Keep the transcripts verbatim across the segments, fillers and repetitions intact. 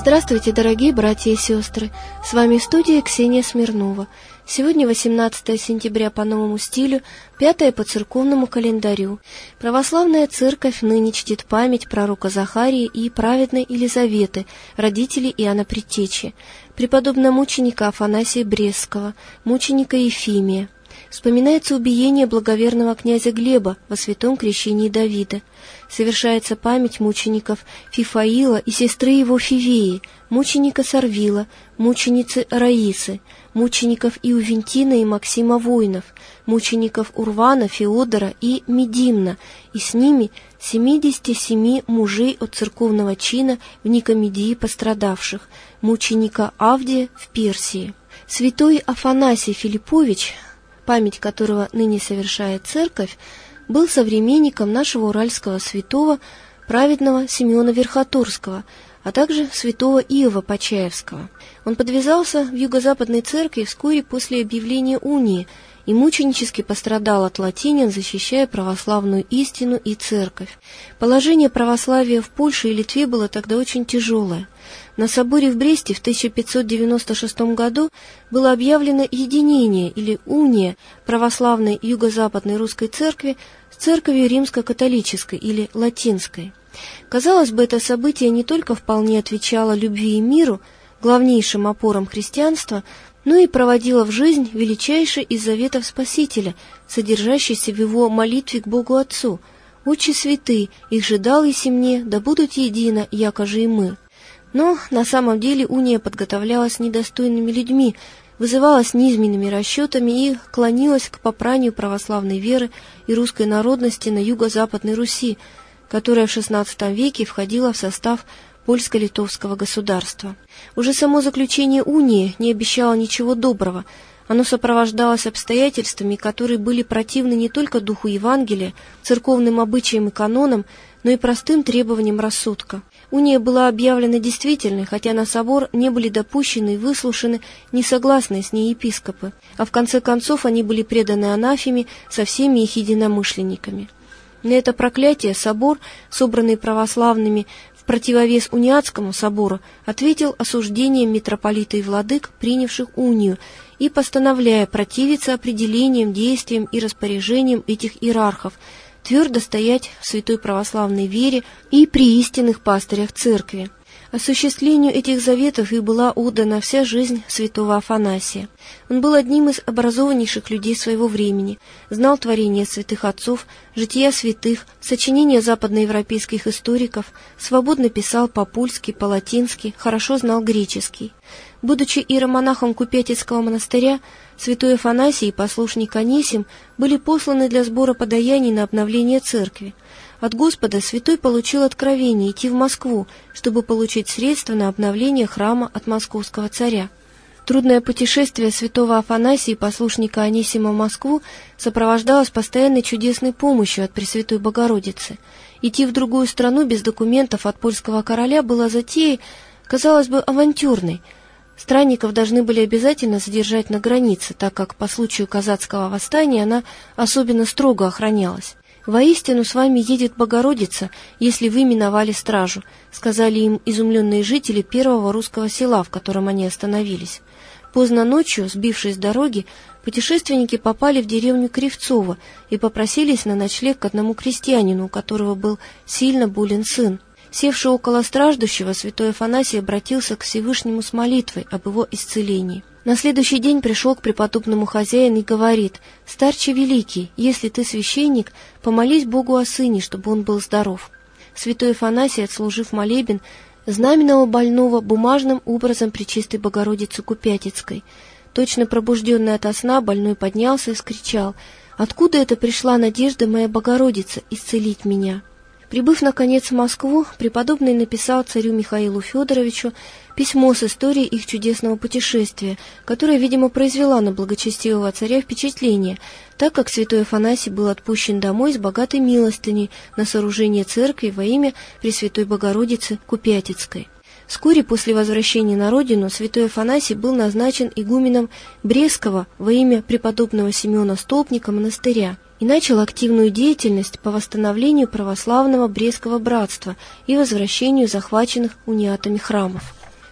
Здравствуйте, дорогие братья и сестры! С вами в студии Ксения Смирнова. Сегодня восемнадцатое сентября по новому стилю, пятое по церковному календарю. Православная церковь ныне чтит память пророка Захарии и праведной Елизаветы, родителей Иоанна Предтечи, преподобно-мученика Афанасия Брестского, мученика Ефимия. Вспоминается убиение благоверного князя Глеба во святом крещении Давида. Совершается память мучеников Фифаила и сестры его Фивеи, мученика Сарвила, мученицы Раисы, мучеников Иувентина и Максима Воинов, мучеников Урвана, Феодора и Медимна, и с ними семидесяти семи мужей от церковного чина в Никомедии пострадавших, мученика Авдия в Персии. Святой Афанасий Филиппович, память которого ныне совершает церковь, был современником нашего уральского святого, праведного Симеона Верхотурского, а также святого Иова Почаевского. Он подвязался в юго-западной церкви вскоре после объявления унии и мученически пострадал от латинян, защищая православную истину и церковь. Положение православия в Польше и Литве было тогда очень тяжелое. На соборе в Бресте в тысяча пятьсот девяносто шестом году было объявлено единение или уния православной юго-западной русской церкви с церковью римско-католической или латинской. Казалось бы, это событие не только вполне отвечало любви и миру, главнейшим опорам христианства, но и проводило в жизнь величайший из заветов Спасителя, содержащийся в его молитве к Богу Отцу: «Отче святый, их же дал еси мне, да будут едино, яко же и мы». Но на самом деле уния подготовлялась недостойными людьми, вызывалась низменными расчетами и клонилась к попранию православной веры и русской народности на юго-западной Руси, которая в шестнадцатом веке входила в состав польско-литовского государства. Уже само заключение унии не обещало ничего доброго. Оно сопровождалось обстоятельствами, которые были противны не только духу Евангелия, церковным обычаям и канонам, но и простым требованиям рассудка. Уния была объявлена действительной, хотя на собор не были допущены и выслушаны несогласные с ней епископы, а в конце концов они были преданы анафеме со всеми их единомышленниками. На это проклятие собор, собранный православными в противовес униатскому собору, ответил осуждением митрополита и владык, принявших унию, и постановляя противиться определениям, действиям и распоряжениям этих иерархов, твердо стоять в святой православной вере и при истинных пастырях церкви. Осуществлению этих заветов и была отдана вся жизнь святого Афанасия. Он был одним из образованнейших людей своего времени, знал творения святых отцов, жития святых, сочинения западноевропейских историков, свободно писал по-польски, по-латински, хорошо знал греческий. Будучи иеромонахом Купятицкого монастыря, святой Афанасий и послушник Анисим были посланы для сбора подаяний на обновление церкви. От Господа святой получил откровение идти в Москву, чтобы получить средства на обновление храма от московского царя. Трудное путешествие святого Афанасия и послушника Анисима в Москву сопровождалось постоянной чудесной помощью от Пресвятой Богородицы. Идти в другую страну без документов от польского короля было затеей, казалось бы, авантюрной. Странников должны были обязательно задержать на границе, так как по случаю казацкого восстания она особенно строго охранялась. «Воистину с вами едет Богородица, если вы миновали стражу», сказали им изумленные жители первого русского села, в котором они остановились. Поздно ночью, сбившись с дороги, путешественники попали в деревню Кривцово и попросились на ночлег к одному крестьянину, у которого был сильно болен сын. Севший около страждущего, святой Афанасий обратился к Всевышнему с молитвой об его исцелении. На следующий день пришел к преподобному хозяину и говорит: «Старче великий, если ты священник, помолись Богу о сыне, чтобы он был здоров». Святой Афанасий, отслужив молебен, знаменовал больного бумажным образом Пречистой Богородицы Купятицкой. Точно пробужденный ото сна, больной поднялся и вскричал: «Откуда это пришла надежда моя Богородица исцелить меня?» Прибыв, наконец, в Москву, преподобный написал царю Михаилу Федоровичу письмо с историей их чудесного путешествия, которое, видимо, произвела на благочестивого царя впечатление, так как святой Афанасий был отпущен домой с богатой милостыней на сооружение церкви во имя Пресвятой Богородицы Купятицкой. Вскоре после возвращения на родину святой Афанасий был назначен игуменом Брестского во имя преподобного Симеона Столпника монастыря и начал активную деятельность по восстановлению православного Брестского братства и возвращению захваченных униатами храмов.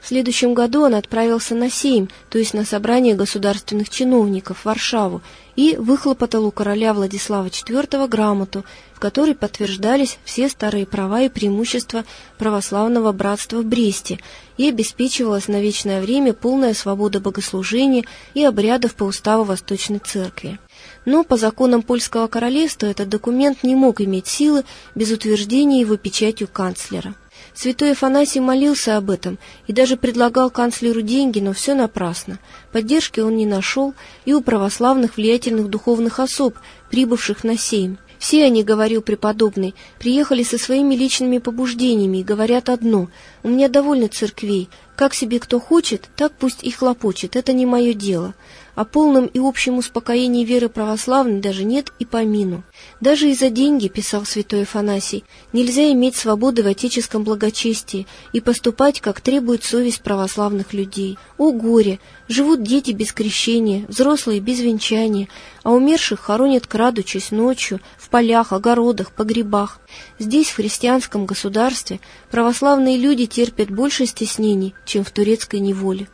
В следующем году он отправился на Сейм, то есть на собрание государственных чиновников в Варшаву, и выхлопотал у короля Владислава четвёртого грамоту, в которой подтверждались все старые права и преимущества православного братства в Бресте и обеспечивалась на вечное время полная свобода богослужения и обрядов по уставу Восточной Церкви. Но по законам Польского королевства этот документ не мог иметь силы без утверждения его печатью канцлера. Святой Афанасий молился об этом и даже предлагал канцлеру деньги, но все напрасно. Поддержки он не нашел и у православных влиятельных духовных особ, прибывших на Сейм. Все они, говорил преподобный, приехали со своими личными побуждениями и говорят одно: «У меня довольно церквей, как себе кто хочет, так пусть и хлопочет, это не мое дело». О полном и общем успокоении веры православной даже нет и помину. Даже и за деньги, писал святой Афанасий, нельзя иметь свободы в отеческом благочестии и поступать, как требует совесть православных людей. О горе! Живут дети без крещения, взрослые без венчания, а умерших хоронят крадучись ночью, в полях, огородах, погребах. Здесь, в христианском государстве, православные люди терпят больше стеснений, чем в турецкой неволе.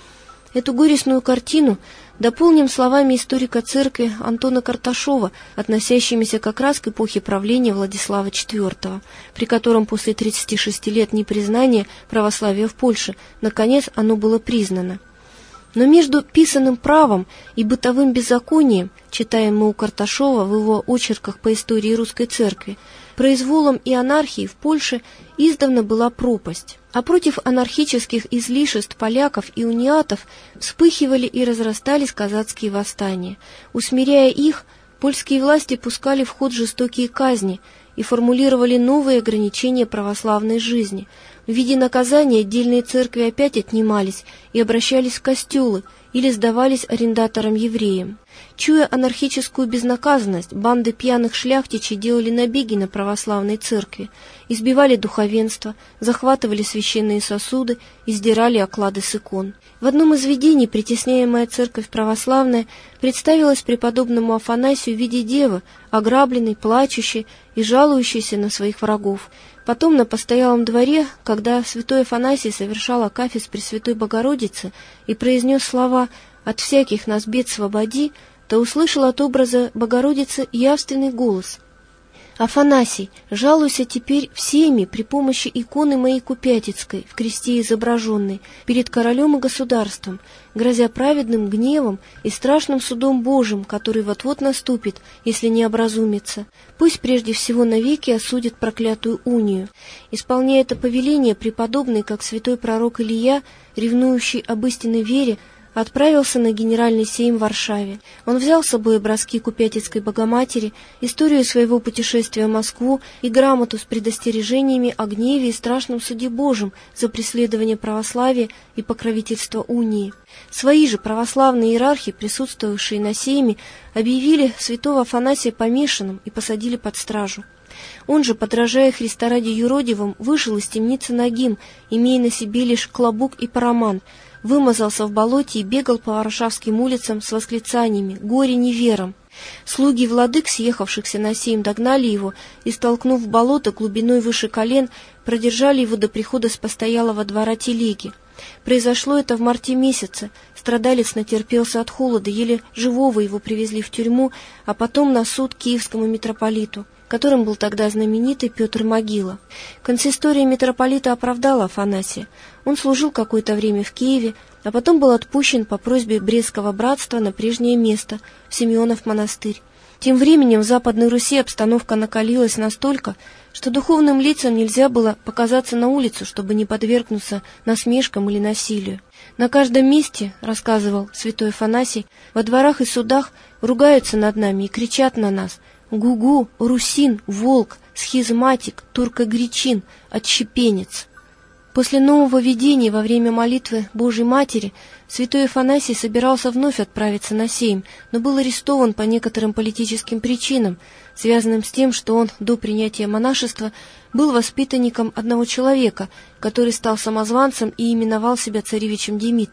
Эту горестную картину дополним словами историка церкви Антона Карташова, относящимися как раз к эпохе правления Владислава четвёртого, при котором после тридцати шести лет непризнания православия в Польше, наконец, оно было признано. Но между писанным правом и бытовым беззаконием, читаем мы у Карташова в его очерках по истории русской церкви, произволом и анархией в Польше издавна была пропасть. А против анархических излишеств поляков и униатов вспыхивали и разрастались казацкие восстания. Усмиряя их, польские власти пускали в ход жестокие казни и формулировали новые ограничения православной жизни. В виде наказания отдельные церкви опять отнимались и обращались в костелы или сдавались арендаторам-евреям. Чуя анархическую безнаказанность, банды пьяных шляхтичей делали набеги на православные церкви, избивали духовенство, захватывали священные сосуды и сдирали оклады с икон. В одном из видений притесняемая церковь православная представилась преподобному Афанасию в виде девы, ограбленной, плачущей и жалующейся на своих врагов. Потом на постоялом дворе, когда святой Афанасий совершал акафист Пресвятой Богородицы и произнес слова «От всяких нас бед свободи», то услышал от образа Богородицы явственный голос: «Афанасий, жалуйся теперь всеми при помощи иконы моей Купятицкой, в кресте изображенной, перед королем и государством, грозя праведным гневом и страшным судом Божьим, который вот-вот наступит, если не образумится. Пусть прежде всего навеки осудит проклятую унию». Исполняя это повеление, преподобный, как святой пророк Илия, ревнующий об истинной вере, отправился на генеральный сейм в Варшаве. Он взял с собой образки Купятицкой Богоматери, историю своего путешествия в Москву и грамоту с предостережениями о гневе и страшном суде Божьем за преследование православия и покровительство унии. Свои же православные иерархи, присутствовавшие на сейме, объявили святого Афанасия помешанным и посадили под стражу. Он же, подражая Христа ради юродивым, вышел из темницы нагим, имея на себе лишь клобук и параман, вымазался в болоте и бегал по варшавским улицам с восклицаниями «Горе неверам!». Слуги владык, съехавшихся на сейм, догнали его и, столкнув в болото глубиной выше колен, продержали его до прихода с постоялого двора телеги. Произошло это в марте месяце. Страдалец натерпелся от холода, еле живого его привезли в тюрьму, а потом на суд киевскому митрополиту, которым был тогда знаменитый Петр Могила. Консистория митрополита оправдала Афанасия. Он служил какое-то время в Киеве, а потом был отпущен по просьбе Брестского братства на прежнее место, в Симеонов монастырь. Тем временем в Западной Руси обстановка накалилась настолько, что духовным лицам нельзя было показаться на улицу, чтобы не подвергнуться насмешкам или насилию. На каждом месте, рассказывал святой Афанасий, во дворах и судах ругаются над нами и кричат на нас: «Гугу, русин, волк, схизматик, турко-гречин, отщепенец». После нового видения во время молитвы Божьей Матери святой Афанасий собирался вновь отправиться на сейм, но был арестован по некоторым политическим причинам, связанным с тем, что он до принятия монашества был воспитанником одного человека, который стал самозванцем и именовал себя царевичем Дмитрием.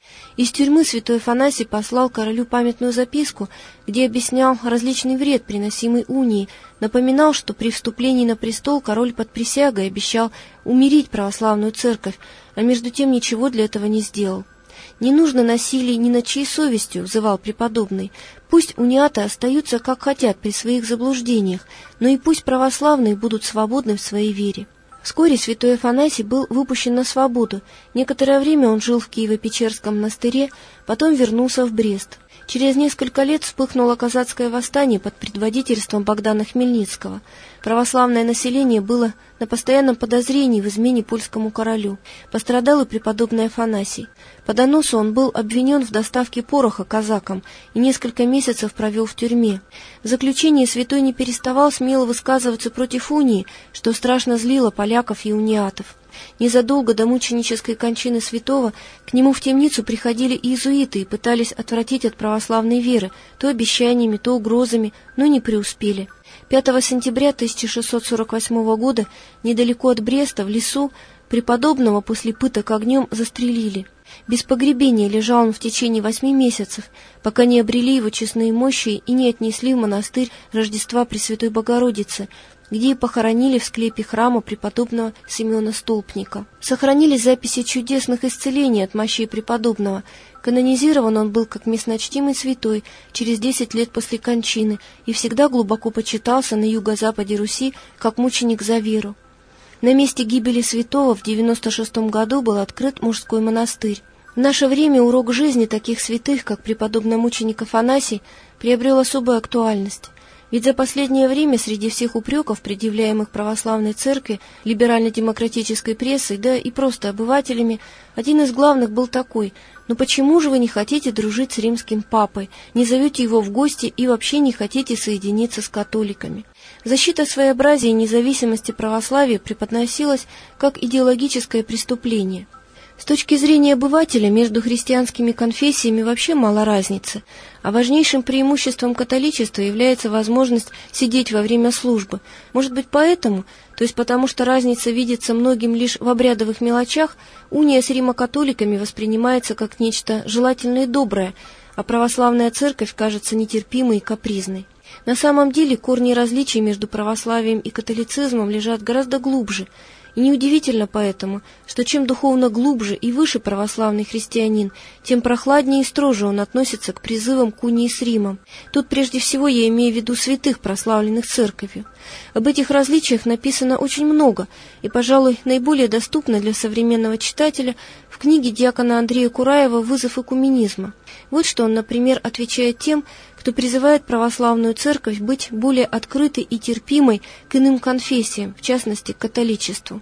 Из тюрьмы святой Афанасий послал королю памятную записку, где объяснял различный вред, приносимый унии, напоминал, что при вступлении на престол король под присягой обещал умирить православную церковь, а между тем ничего для этого не сделал. «Не нужно насилия ни над чьей совестью», — взывал преподобный. «Пусть униаты остаются как хотят при своих заблуждениях, но и пусть православные будут свободны в своей вере». Вскоре святой Афанасий был выпущен на свободу. Некоторое время он жил в Киево-Печерском монастыре, потом вернулся в Брест. Через несколько лет вспыхнуло казацкое восстание под предводительством Богдана Хмельницкого. Православное население было на постоянном подозрении в измене польскому королю. Пострадал и преподобный Афанасий. По доносу он был обвинен в доставке пороха казакам и несколько месяцев провел в тюрьме. В заключении святой не переставал смело высказываться против унии, что страшно злило поляков и униатов. Незадолго до мученической кончины святого к нему в темницу приходили иезуиты и пытались отвратить от православной веры, то обещаниями, то угрозами, но не преуспели. пятого сентября тысяча шестьсот сорок восьмого года недалеко от Бреста, в лесу, преподобного после пыток огнем застрелили. Без погребения лежал он в течение восьми месяцев, пока не обрели его честные мощи и не отнесли в монастырь Рождества Пресвятой Богородицы, где и похоронили в склепе храма преподобного Симеона Столпника. Сохранились записи чудесных исцелений от мощей преподобного. Канонизирован он был как местночтимый святой через десять лет после кончины и всегда глубоко почитался на юго-западе Руси как мученик за веру. На месте гибели святого в девяносто шестом году был открыт мужской монастырь. В наше время урок жизни таких святых, как преподобный мученик Афанасий, приобрел особую актуальность. Ведь за последнее время среди всех упреков, предъявляемых православной церкви, либерально-демократической прессой, да и просто обывателями, один из главных был такой: «Ну почему же вы не хотите дружить с римским папой, не зовете его в гости и вообще не хотите соединиться с католиками?» Защита своеобразия и независимости православия преподносилась как идеологическое преступление. С точки зрения обывателя между христианскими конфессиями вообще мало разницы, а важнейшим преимуществом католичества является возможность сидеть во время службы. Может быть, поэтому, то есть потому что разница видится многим лишь в обрядовых мелочах, уния с римокатоликами воспринимается как нечто желательное и доброе, а православная церковь кажется нетерпимой и капризной. На самом деле корни различий между православием и католицизмом лежат гораздо глубже. И неудивительно поэтому, что чем духовно глубже и выше православный христианин, тем прохладнее и строже он относится к призывам к унии с Римом. Тут прежде всего я имею в виду святых, прославленных церковью. Об этих различиях написано очень много, и, пожалуй, наиболее доступно для современного читателя в книге диакона Андрея Кураева «Вызов экуменизма». Вот что он, например, отвечает тем, кто призывает православную церковь быть более открытой и терпимой к иным конфессиям, в частности, к католичеству.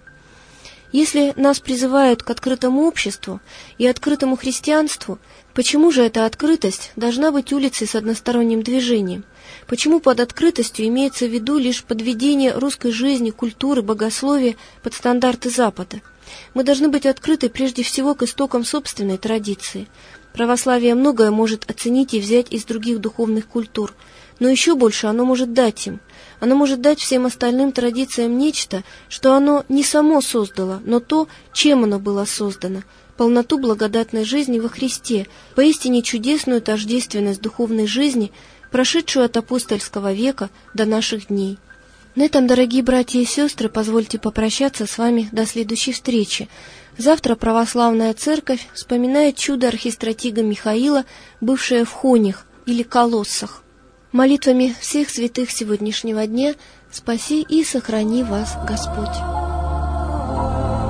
Если нас призывают к открытому обществу и открытому христианству, почему же эта открытость должна быть улицей с односторонним движением? Почему под открытостью имеется в виду лишь подведение русской жизни, культуры, богословия под стандарты Запада? Мы должны быть открыты прежде всего к истокам собственной традиции. Православие многое может оценить и взять из других духовных культур, но еще больше оно может дать им. Оно может дать всем остальным традициям нечто, что оно не само создало, но то, чем оно было создано, полноту благодатной жизни во Христе, поистине чудесную тождественность духовной жизни, прошедшую от апостольского века до наших дней. На этом, дорогие братья и сестры, позвольте попрощаться с вами до следующей встречи. Завтра православная церковь вспоминает чудо архистратига Михаила, бывшее в Хонях или Колоссах. Молитвами всех святых сегодняшнего дня спаси и сохрани вас Господь.